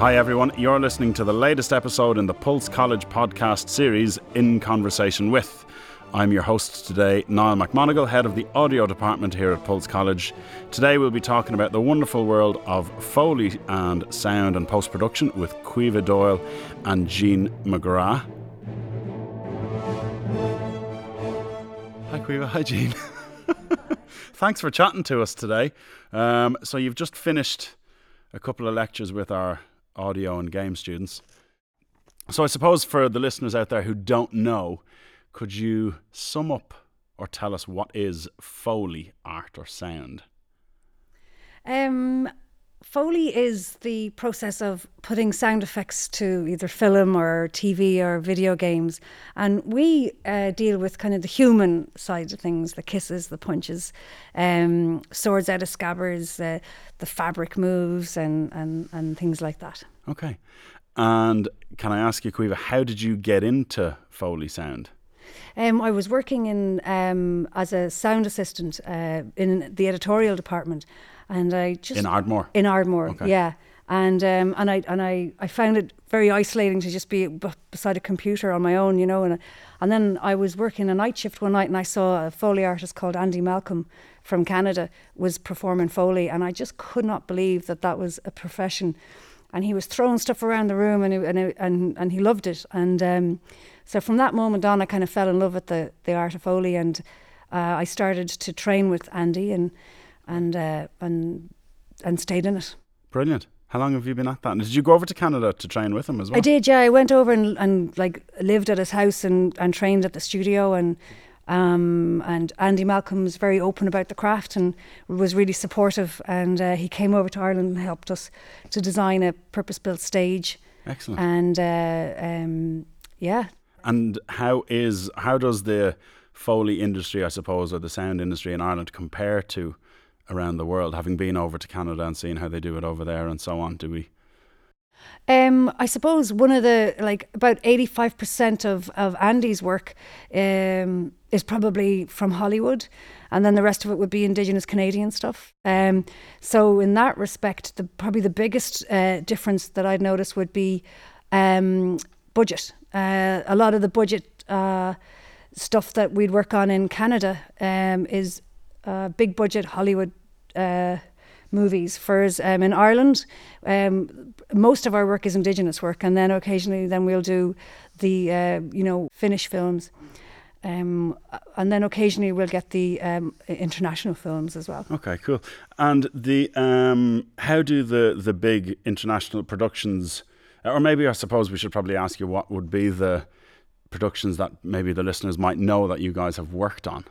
Hi everyone, you're listening to the latest episode in the Pulse College podcast series, In Conversation With. I'm your host today, Niall McMonigal, head of the audio department here at Pulse College. Today we'll be talking about the wonderful world of Foley and sound and post-production with Caoimhe Doyle and Jean McGrath. Hi Caoimhe, hi Jean. Thanks for chatting to us today. So you've just finished a couple of lectures with our audio and game students. So I suppose for the listeners out there who don't know, could you sum up or tell us what is Foley art or sound? Foley is the process of putting sound effects to either film or TV or video games. And we deal with kind of the human side of things, the kisses, the punches, swords out of scabbards, the fabric moves and things like that. Okay. And can I ask you, Caoimhe, how did you get into Foley sound? I was working in as a sound assistant in the editorial department. And I just in Ardmore. In Ardmore, okay. Yeah. And I found it very isolating to just be beside a computer on my own, you know. And then I was working a night shift one night, and I saw a Foley artist called Andy Malcolm from Canada was performing Foley, and I just could not believe that was a profession. And he was throwing stuff around the room, and he loved it. And so from that moment on, I kind of fell in love with the art of Foley, and I started to train with Andy and stayed in it. Brilliant. How long have you been at that? And did you go over to Canada to train with him as well? I did, yeah. I went over and like lived at his house and trained at the studio, and Andy Malcolm was very open about the craft and was really supportive, and he came over to Ireland and helped us to design a purpose-built stage. Excellent. And yeah. And how does the Foley industry, I suppose, or the sound industry in Ireland compare to around the world, having been over to Canada and seeing how they do it over there and so on? Do we? I suppose one of the, about 85% of Andy's work is probably from Hollywood, and then the rest of it would be Indigenous Canadian stuff. So in that respect, probably the biggest difference that I'd notice would be budget. A lot of the budget stuff that we'd work on in Canada is big budget Hollywood movies. Whereas in Ireland, most of our work is Indigenous work, and then occasionally we'll do the Finnish films, and then occasionally we'll get the international films as well. Okay, cool. And the how do the big international productions, or maybe I suppose we should probably ask you what would be the productions that maybe the listeners might know that you guys have worked on?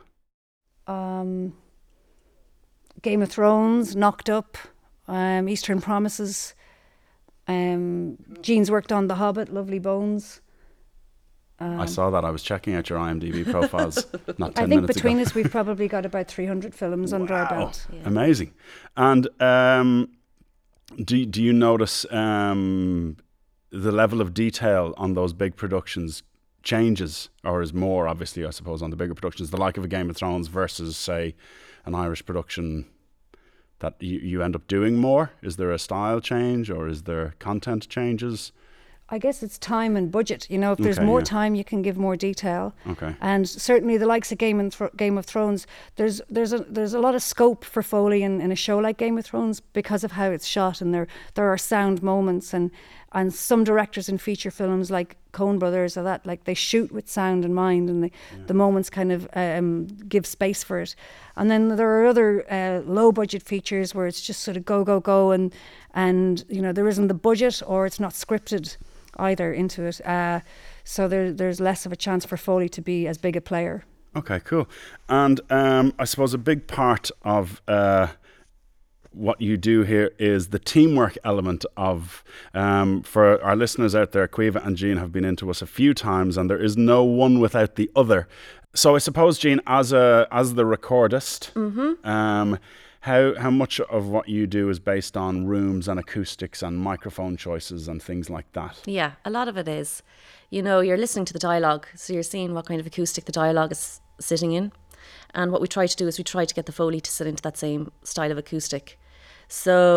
Game of Thrones, Knocked Up, Eastern Promises. Jean's worked on The Hobbit, Lovely Bones. I saw that. I was checking out your IMDb profiles not 10 minutes ago. I think between us we've probably got about 300 films under our belt. Yeah. Amazing. And do you notice the level of detail on those big productions changes, or is more, obviously, I suppose, on the bigger productions, the like of a Game of Thrones versus, say, an Irish production, that you end up doing more? Is there a style change, or is there content changes? I guess it's time and budget. You know, if there's more time, you can give more detail. Okay. And certainly the likes of Game of Thrones, there's a lot of scope for Foley in a show like Game of Thrones because of how it's shot, and there are sound moments, and some directors in feature films like Coen Brothers or that, like, they shoot with sound in mind, and the moments kind of give space for it. And then there are other low budget features where it's just sort of go, and you know, there isn't the budget, or it's not scripted either into it. So there's less of a chance for Foley to be as big a player. Okay, cool. And I suppose a big part of what you do here is the teamwork element of, for our listeners out there, Caoimhe and Jean have been into us a few times, and there is no one without the other. So I suppose, Jean, as the recordist, how much of what you do is based on rooms and acoustics and microphone choices and things like that? Yeah, a lot of it is. You know, you're listening to the dialogue, so you're seeing what kind of acoustic the dialogue is sitting in. And what we try to do is we try to get the Foley to sit into that same style of acoustic. So,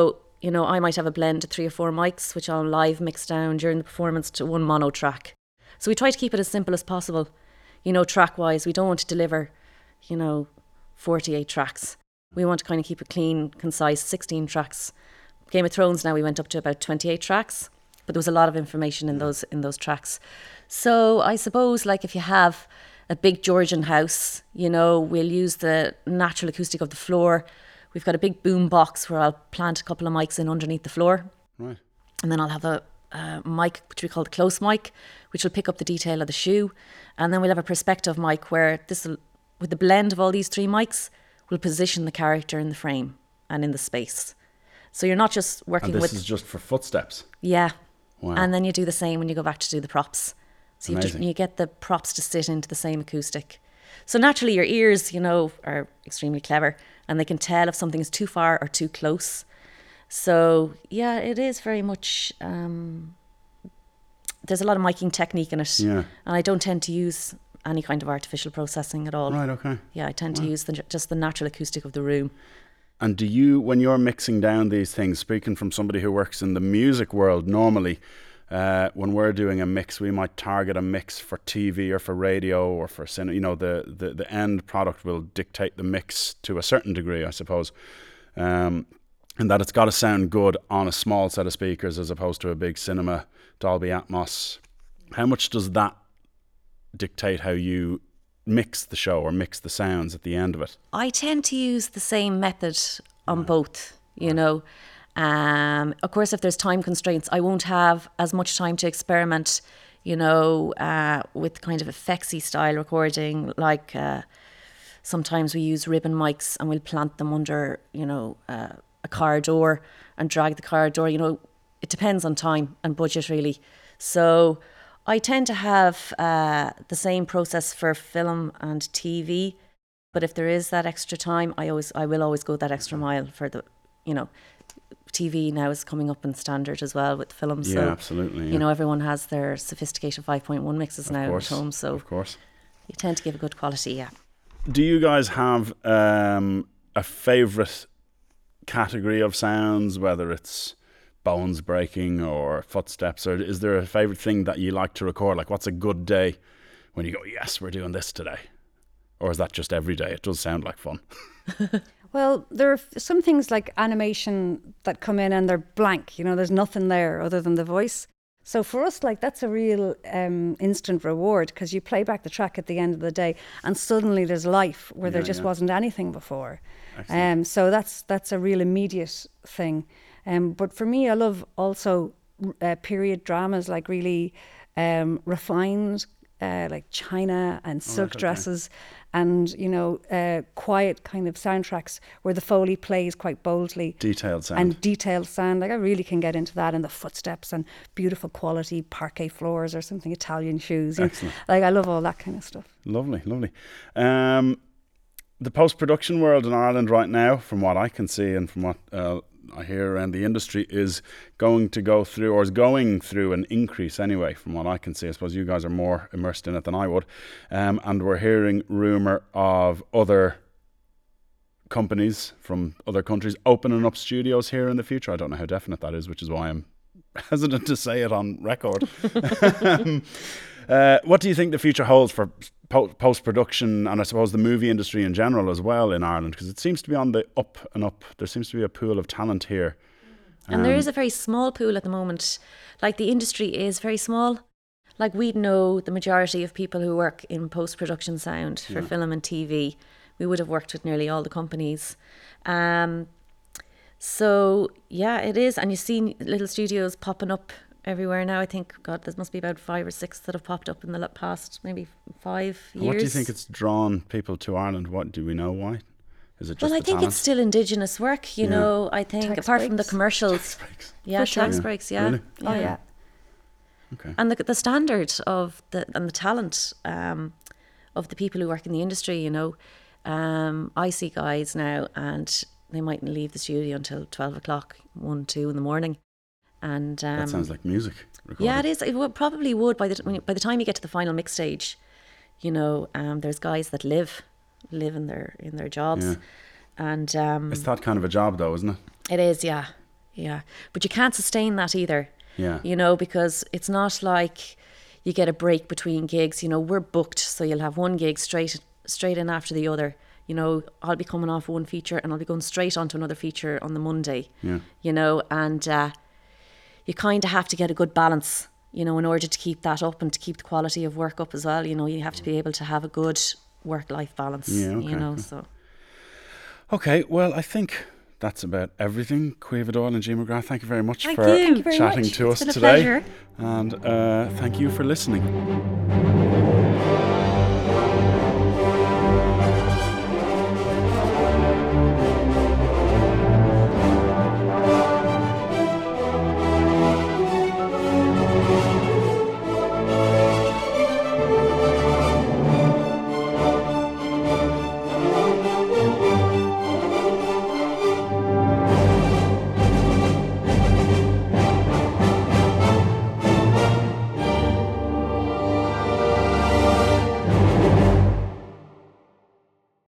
you know, I might have a blend of 3 or 4 mics, which I'll live mix down during the performance to one mono track. So we try to keep it as simple as possible, you know, track wise. We don't want to deliver, you know, 48 tracks. We want to kind of keep it clean, concise, 16 tracks. Game of Thrones now we went up to about 28 tracks, but there was a lot of information in those tracks. So I suppose, like, if you have a big Georgian house, you know, we'll use the natural acoustic of the floor. We've got a big boom box where I'll plant a couple of mics in underneath the floor. Right. And then I'll have a mic, which we call the close mic, which will pick up the detail of the shoe. And then we'll have a perspective mic where with the blend of all these 3 mics, will position the character in the frame and in the space. So you're not just working and with... this is just for footsteps? Yeah. Wow. And then you do the same when you go back to do the props. So you get the props to sit into the same acoustic. So naturally your ears, you know, are extremely clever, and they can tell if something is too far or too close. So yeah, it is very much... there's a lot of miking technique in it. Yeah. And I don't tend to use any kind of artificial processing at all. Right, okay. Yeah, I tend to use just the natural acoustic of the room. And do you, when you're mixing down these things, speaking from somebody who works in the music world normally, when we're doing a mix, we might target a mix for TV or for radio or for cinema. You know, the end product will dictate the mix to a certain degree, I suppose. And that it's got to sound good on a small set of speakers as opposed to a big cinema Dolby Atmos. How much does that dictate how you mix the show or mix the sounds at the end of it? I tend to use the same method on both, you know. Of course, if there's time constraints, I won't have as much time to experiment, you know, with kind of effectsy style recording. Like sometimes we use ribbon mics and we'll plant them under, you know, a car door and drag the car door. You know, it depends on time and budget really. So I tend to have the same process for film and TV, but if there is that extra time, I will always go that extra mile for the, you know. TV now is coming up in standard as well with film. Yeah, so, absolutely. Yeah. You know, everyone has their sophisticated 5.1 mixes now at home, so of course, you tend to give a good quality. Yeah. Do you guys have a favourite category of sounds, whether it's bones breaking or footsteps, or is there a favourite thing that you like to record? Like, what's a good day when you go, yes, we're doing this today? Or is that just every day? It does sound like fun. Well, there are some things like animation that come in and they're blank. You know, there's nothing there other than the voice. So for us, like, that's a real instant reward, because you play back the track at the end of the day and suddenly there's life where there just wasn't anything before. So that's a real immediate thing. But for me, I love also period dramas, like really refined, like China and silk dresses, and, you know, quiet kind of soundtracks where the Foley plays quite boldly. Detailed sound. And detailed sound. Like, I really can get into that, and the footsteps and beautiful quality parquet floors or something, Italian shoes. Excellent. Like, I love all that kind of stuff. Lovely, lovely. The post-production world in Ireland right now, from what I can see and from what I hear around the industry, is going through an increase anyway, from what I can see. I suppose you guys are more immersed in it than I would. And we're hearing rumour of other companies from other countries opening up studios here in the future. I don't know how definite that is, which is why I'm hesitant to say it on record. What do you think the future holds for post-production, and I suppose the movie industry in general as well in Ireland? Because it seems to be on the up and up. There seems to be a pool of talent here. And there is a very small pool at the moment. Like, the industry is very small. Like, we know the majority of people who work in post-production sound for film and TV. We would have worked with nearly all the companies. So, yeah, it is. And you see little studios popping up everywhere now. I think, God, there must be about 5 or 6 that have popped up in the past maybe 5 years. What do you think it's drawn people to Ireland? What do we know why? Is it just I think it's still Indigenous work, you know. I think Tax apart breaks. from the commercials. Tax breaks. Yeah, For sure. tax breaks, yeah. Really? Oh, yeah. Okay. And the standard of the talent of the people who work in the industry, you know. I see guys now and they mightn't leave the studio until 12 o'clock, 1, 2 in the morning. And that sounds like music recording. Yeah, it is. It probably would by the time you get to the final mix stage. You know, there's guys that live in their jobs, and it's that kind of a job, though, isn't it? It is, yeah. Yeah. But you can't sustain that either. Yeah. You know, because it's not like you get a break between gigs. You know, we're booked, so you'll have one gig straight in after the other. You know, I'll be coming off one feature and I'll be going straight onto another feature on the Monday. Yeah. You know, and you kind of have to get a good balance, you know, in order to keep that up and to keep the quality of work up as well. You know, you have to be able to have a good work-life balance, you know, so. Okay, well, I think that's about everything. Caoimhe Doyle and Jean McGrath, thank you very much Thank for you. very chatting much. to It's us been a today. pleasure. And thank you for listening.